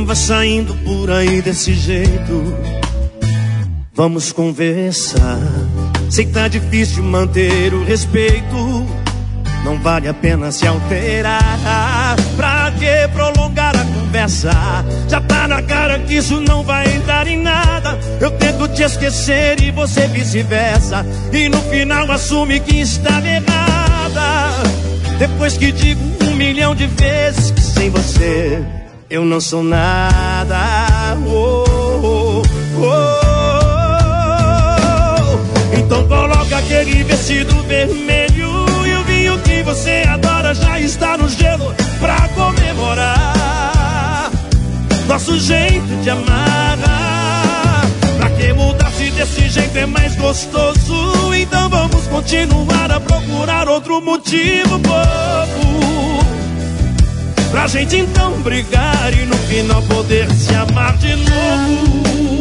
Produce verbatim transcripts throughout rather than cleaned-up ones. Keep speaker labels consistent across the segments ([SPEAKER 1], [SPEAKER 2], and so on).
[SPEAKER 1] vai saindo por aí desse jeito. Vamos conversar. Sei que tá difícil manter o respeito. Não vale a pena se alterar. Pra que prolongar a conversa? Já tá na cara que isso não vai dar em nada. Eu tento te esquecer e você vice-versa, e no final assume que está errada. Depois que digo um milhão de vezes que sem você eu não sou nada. Oh, oh, oh. Então coloca aquele vestido vermelho, e o vinho que você adora já está no gelo pra comemorar nosso jeito de amar. Pra que mudar se desse jeito é mais gostoso? Então vamos continuar a procurar outro motivo bobo pra gente então brigar e no final poder se amar de novo.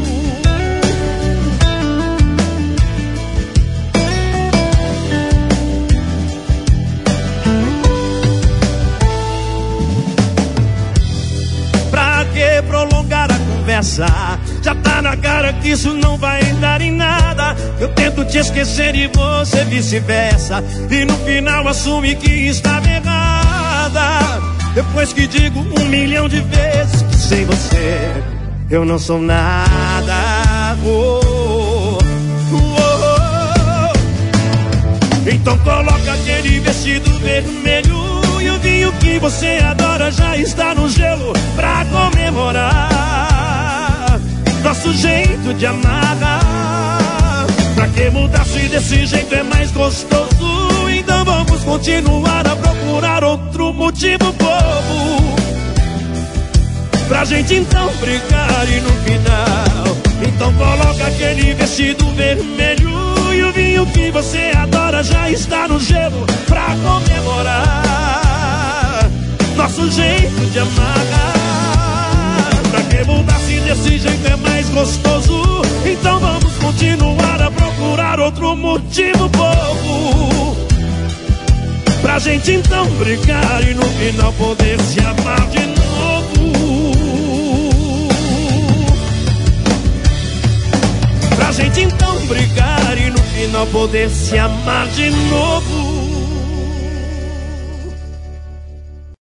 [SPEAKER 1] Prolongar a conversa, já tá na cara que isso não vai dar em nada. Eu tento te esquecer e você vice-versa, e no final assume que está errada. Depois que digo um milhão de vezes que sem você eu não sou nada. Oh, oh, oh. Então coloca aquele vestido vermelho, e o vinho que você adora já está no gelo pra comemorar nosso jeito de amar. Pra que mudar se desse jeito é mais gostoso? Então vamos continuar a procurar outro motivo bobo pra gente então brigar e no final então coloca aquele vestido vermelho, e o vinho que você adora já está no gelo pra comemorar nosso jeito de amar. Pra que mudar se desse jeito é mais gostoso? Então vamos continuar a procurar outro motivo bobo pra gente então brigar e no final poder se amar de novo. Pra gente então brigar e no final poder se amar de novo.